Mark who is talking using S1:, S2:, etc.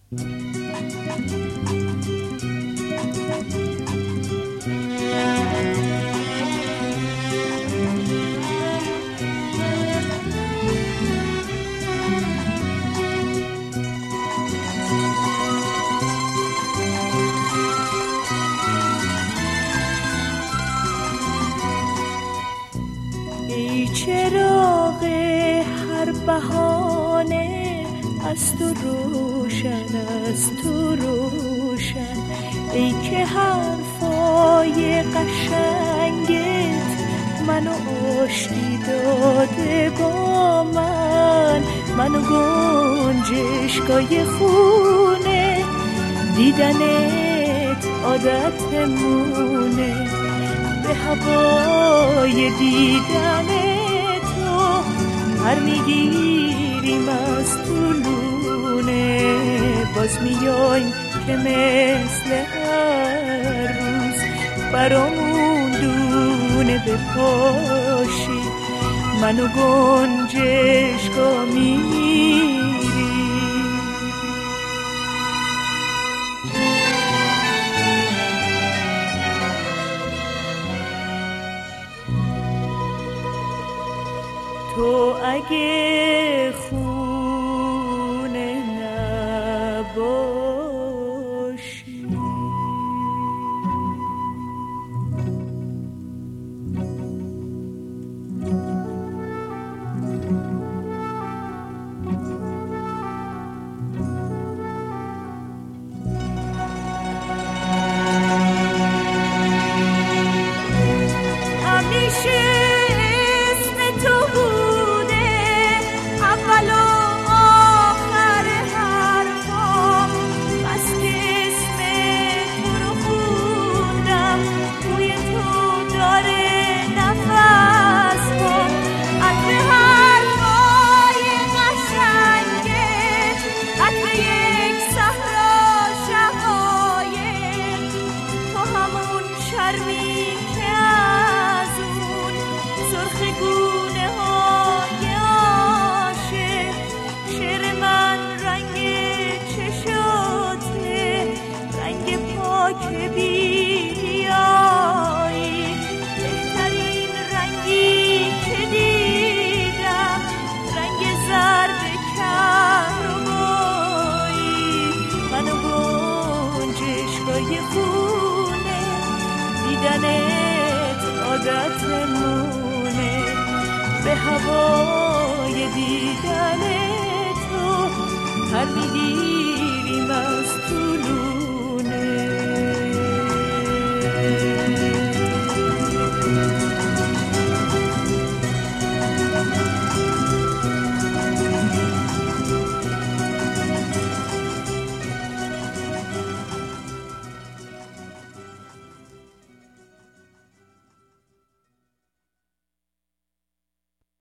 S1: ای چراغ هر بهانه از تو روشن، از تو روشن، ای که حرفای قشنگت منو آشتی داده با منو گنجشگاه خونه، دیدنت عادتمونه، به هوای دیدن تو هر میگیریم از طولونه، باز میایم که مثل هر روز برامون دونه بپاشی، منو گنجشگاه میری. تو اگه خونه نباشی همیشه عادتمونه، به هوای دیدن تو هر میگی